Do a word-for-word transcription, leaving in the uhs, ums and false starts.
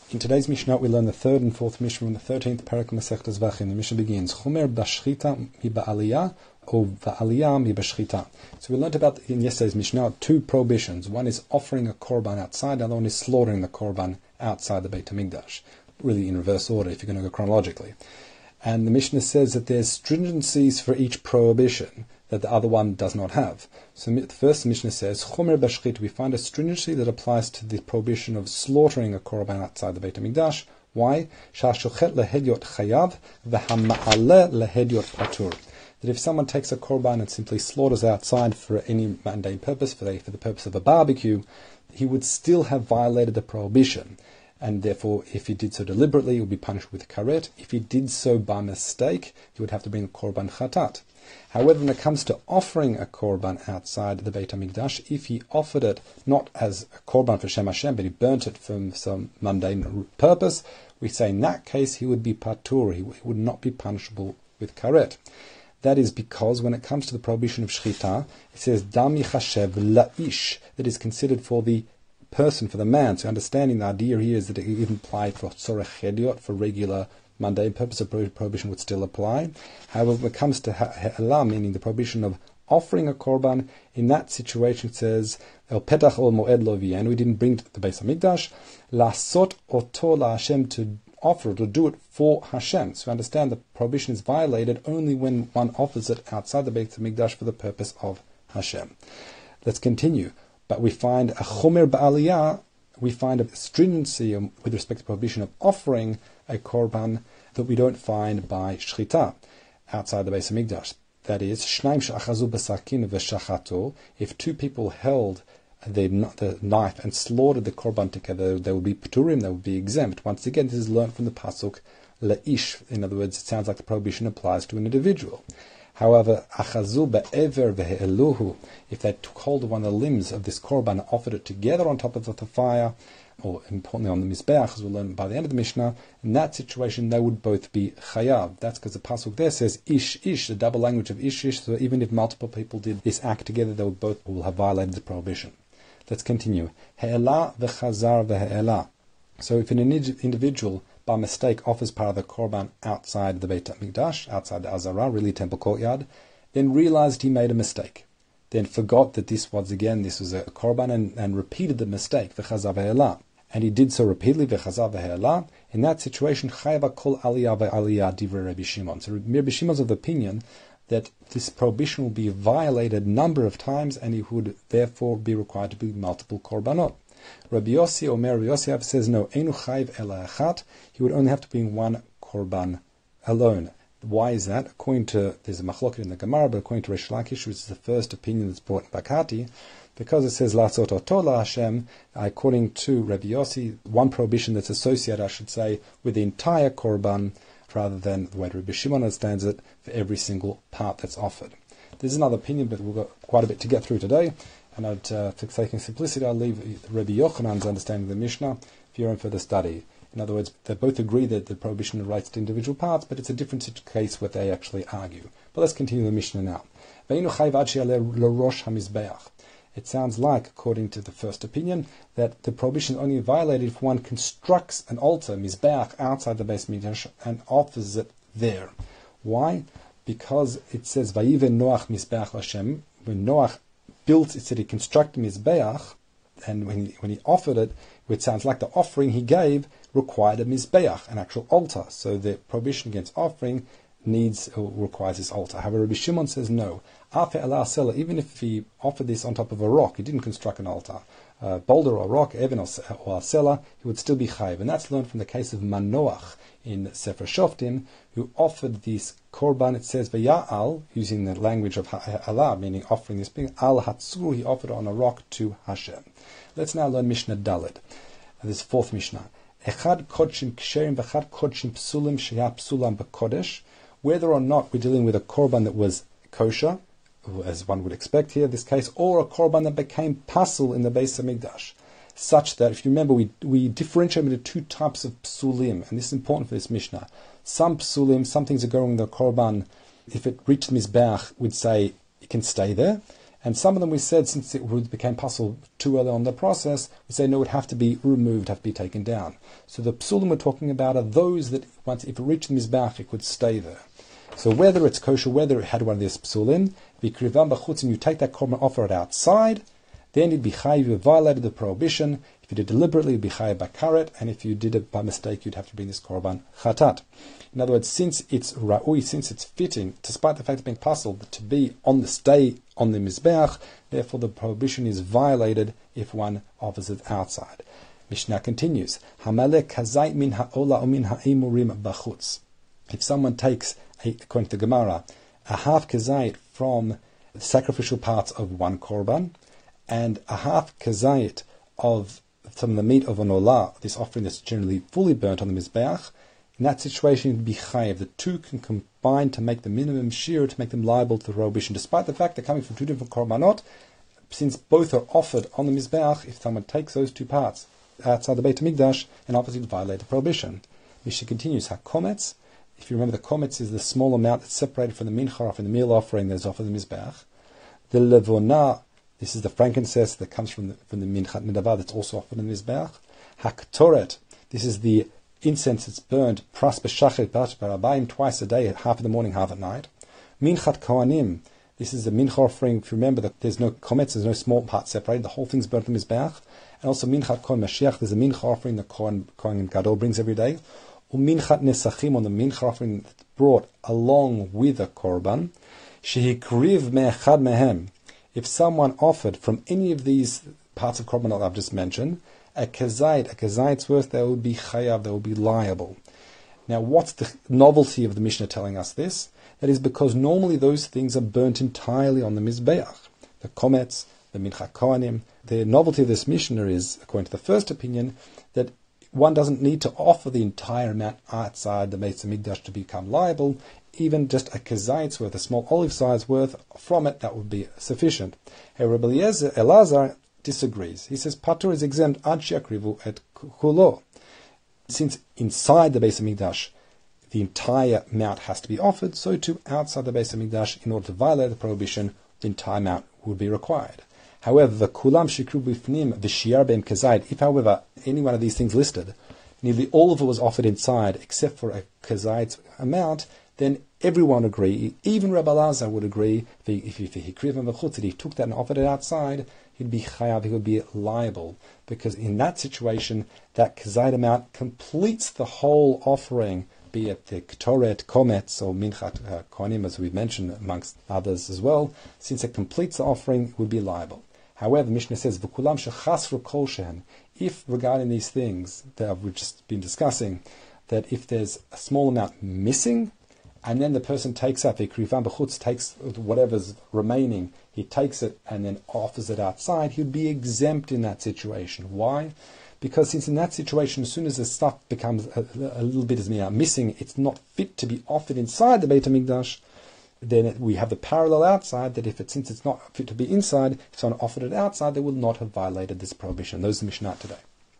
In today's Mishnah, we learn the third and fourth Mishnah from the thirteenth Parak Masechta Zvachim. The Mishnah begins, Chomer b'shchita mi ba'aliyah, or ba'aliyah mi b'shchita. So we learned about, in yesterday's Mishnah, two prohibitions. One is offering a korban outside, the other one is slaughtering the korban outside the Beit HaMikdash. Really in reverse order, if you're going to go chronologically. And the Mishnah says that there's stringencies for each prohibition that the other one does not have. So the first Mishnah says, Chomer b'shchit, we find a stringency that applies to the prohibition of slaughtering a korban outside the Beit HaMikdash. Why? Sha'shochet lehedyot chayav, v'hama'aleh lehedyot patur. That if someone takes a korban and simply slaughters outside for any mundane purpose, for the, for the purpose of a barbecue, he would still have violated the prohibition. And therefore, if he did so deliberately, he would be punished with karet. If he did so by mistake, he would have to bring a korban chatat. However, when it comes to offering a korban outside the Beit HaMikdash, if he offered it not as a korban for Shem Hashem, but he burnt it from some mundane purpose, we say in that case he would be patur, he would not be punishable with karet. That is because when it comes to the prohibition of shchita, it says dam yichashev la'ish, that is considered for the person, for the man. So understanding the idea here is that it even applied for tzorech hediot, for regular mundane purpose, of prohibition would still apply. However, when it comes to ha'elah, meaning the prohibition of offering a korban, in that situation it says, el petach ol moed lo v'yen, we didn't bring to the Beis HaMikdash, lasot oto la Hashem, to offer it or do it for Hashem. So understand the prohibition is violated only when one offers it outside the Beis HaMikdash for the purpose of Hashem. Let's continue. But we find a chomer ba'aliyah, we find a stringency with respect to the prohibition of offering a korban that we don't find by shchita outside the Beis HaMikdash. That is, shnaim she'achazu b'sakin v'shachato, if two people held the, the knife and slaughtered the korban together, they would be paturim, they would be exempt. Once again, this is learned from the pasuk le'ish. In other words, it sounds like the prohibition applies to an individual. However, achazu be'ever ve'eluhu, if they took hold of one of the limbs of this korban and offered it together on top of the fire, or importantly on the mizbeach, as we'll learn by the end of the Mishnah, in that situation they would both be chayav. That's because the pasuk there says ish ish, the double language of ish ish. So even if multiple people did this act together, they would both will have violated the prohibition. Let's continue. He'elah v'chazar v'he'elah. So if an individual by mistake offers part of the korban outside the Beit HaMikdash, outside the Azara, really temple courtyard, then realized he made a mistake, then forgot that this was again, this was a korban, and, and repeated the mistake, v'chazar v'he'elah. And he did so repeatedly, v'chazar v'he'elah. In that situation, chayva kol aliyah v'aliyah divrei Rabbi Shimon. So Rabbi Shimon is of the opinion that this prohibition will be violated a number of times, and he would therefore be required to be multiple korbanot. Rabbi Yossi, Omer Rabbi Yossi says no, enu chayv ela achat, he would only have to bring one korban alone. Why is that? According to, there's a machloket in the Gemara, but according to Reish Lakish, which is the first opinion that's brought in Bakati, because it says Lasot Oto La Hashem, according to Rabbi Yossi, one prohibition that's associated, I should say, with the entire korban, rather than the way Rabbi Shimon understands it, for every single part that's offered. There's another opinion, but we've got quite a bit to get through today, and I'd, uh, for sake of simplicity, I'll leave Rabbi Yochanan's understanding of the Mishnah for your own further study. In other words, they both agree that the prohibition relates to individual parts, but it's a different case where they actually argue. But let's continue the Mishnah now. It sounds like, according to the first opinion, that the prohibition is only violated if one constructs an altar, mizbeach, outside the Beis HaMikdash and offers it there. Why? Because it says, Vayiven Noach mizbeach Hashem, when Noach built, it said he constructed mizbeach, and when he, when he offered it, which sounds like the offering he gave required a mizbeach, an actual altar. So the prohibition against offering needs or requires this altar. However, Rabbi Shimon says no. Even if he offered this on top of a rock, he didn't construct an altar, a boulder or a rock, even or Sela, he would still be chayiv. And that's learned from the case of Manoach in Sefer Shoftim, who offered this korban. It says V'ya'al, using the language of Allah, meaning offering this being al hatzur, he offered on a rock to Hashem. Let's now learn Mishnah Dalet. This fourth Mishnah. Echad kodshim ksherim v'echad kodshim psulim sheya psulam b'kodesh. Whether or not we're dealing with a korban that was kosher, as one would expect here in this case, or a korban that became pasul in the Beis HaMikdash, such that, if you remember, we we differentiate into two types of psulim, and this is important for this Mishnah. Some psulim, some things are going in the korban, if it reached Mizbeach, would say it can stay there, And some of them we said, since it became possible too early on in the process, we say no, it would have to be removed, have to be taken down. So the psulim we're talking about are those that once, if it reached the mizbeach, it could stay there. So whether it's kosher, whether it had one of these psulim, v'krivam b'chutz, and you take that korban, offer it outside, then you'd be chayiv, you violated the prohibition. If you did deliberately, you'd be chayiv bakaret, and if you did it by mistake, you'd have to bring this korban chatat. In other words, since it's ra'ui, since it's fitting, despite the fact of being possible to be on the stay on the mizbeach, therefore the prohibition is violated if one offers it outside. Mishnah continues, Hamalek kazait min ha'ola o min ha'imurim b'chutz. If someone takes, a, according to the Gemara, a half kazait from the sacrificial parts of one korban, and a half kazait of some of the meat of an olah, this offering that's generally fully burnt on the mizbeach, in that situation, it would be chayiv. The two can combine to make the minimum shear, to make them liable to the prohibition, despite the fact they're coming from two different korbanot. Since both are offered on the mizbeach, if someone takes those two parts outside the Beit HaMikdash, and obviously violate the prohibition. Mishnah continues, ha-kometz. If you remember, the kometz is the small amount that's separated from the mincha offering, the meal offering that is offered on the mizbeach. The levona, this is the frankincense that comes from the, from the minchat nedavar that's also offered on the mizbeach. Ha-ktoret, this is the incense that's burned, pras b'shachet pras b'rabayim, twice a day, half in the morning, half at night. Minchat kohanim, this is the mincha offering. If you remember that there's no kometz, there's no small part separated, the whole thing's burnt on the mizbeach. And also minchat kohen mashiach, there's a mincha offering the kohen, kohen gadol brings every day. Uminchat nesachim, on the mincha offering that's brought along with a korban. Shehikriv me'echad mehem, if someone offered from any of these parts of korban that I've just mentioned, a kazait, a kazait's worth, they would be chayav, they would be liable. Now, what's the novelty of the Mishnah telling us this? That is because normally those things are burnt entirely on the mizbeach. The kometz, the mincha kohanim. The novelty of this Mishnah is, according to the first opinion, that one doesn't need to offer the entire amount outside the Beit HaMikdash to become liable. Even just a kazait's worth, a small olive size worth from it, that would be sufficient. Hey, Rabbi Eliezer, Elazar disagrees. He says patur is exempt ad she'akrivu et kulo. Since inside the Beis HaMikdash the entire amount has to be offered, so too outside the Beis HaMikdash, in order to violate the prohibition, the entire amount would be required. However, the kulam shikru b'fnim v'shiyar beim kazait, if however any one of these things listed, nearly all of it was offered inside except for a kazait's amount, then everyone agree, even Rabbi Elazar would agree, if he took that and offered it outside, he'd be chayav, he would be liable, because in that situation, that kazait amount completes the whole offering, be it the ktoret, kometz, or minchat uh, kohanim, as we've mentioned, amongst others as well. Since it completes the offering, it would be liable. However, the Mishnah says, v'kulam shechasru kol shehem, if regarding these things that we've just been discussing, that if there's a small amount missing, and then the person takes up, the krivan b'chutz takes whatever's remaining, he takes it and then offers it outside, he would be exempt in that situation. Why? Because since in that situation, as soon as the stuff becomes a, a little bit as missing, it's not fit to be offered inside the Beit HaMikdash, then it, we have the parallel outside, that if it, since it's not fit to be inside, if someone offered it outside, they would not have violated this prohibition. Those are the Mishnah today.